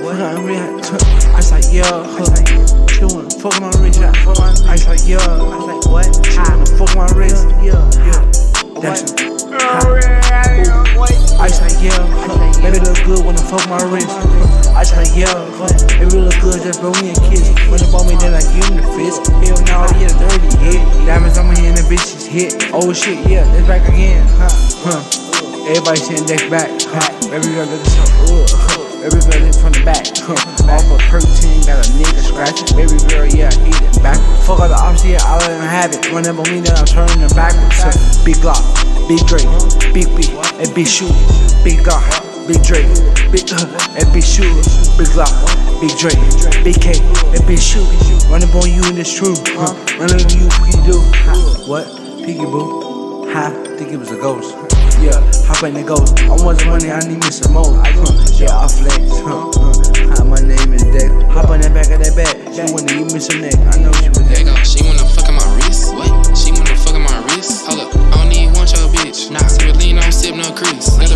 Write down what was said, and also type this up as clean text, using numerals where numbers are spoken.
I was like, yeah, she wanna fuck my wrist. I was like, yeah, what? She wanna fuck my wrist. That's I was like, yeah, baby look good when I fuck my wrist. I was like, yeah, baby look good, just blow me a kiss. When they bought me, then I give him the fist. Hell no, yeah, dirty hit. Diamonds on my hand, the bitches hit. Oh shit, yeah, that's back again. Everybody sitting next back. Baby girl looking so baby girl in from the back. Off of protein, got a nigga scratching. Baby girl, yeah, he it back. Fuck all the opposite, yeah, I let him have it. Run up on me, then I'm turning them backwards. Big Glock, Big Drake, Big B, and Big Shoot. Big Glock, Big Drake, Big and Big Shoot. Big Glock, Big Drake, Big K, and Big Shoot. Run up on you and it's true. Run up on you, what you do? What? Piggy boo? Think it was a ghost. Yeah, hop in the ghost. I want some money, I need me some more. Yeah, I flex. My name is Dex. Hop on that back of that back. She wanna give me some neck. I know she was there. She wanna fuck on my wrist. What? She wanna fuck on my wrist. Hold up, I don't even want your bitch. Nah, sip lean, I don't sip no crease.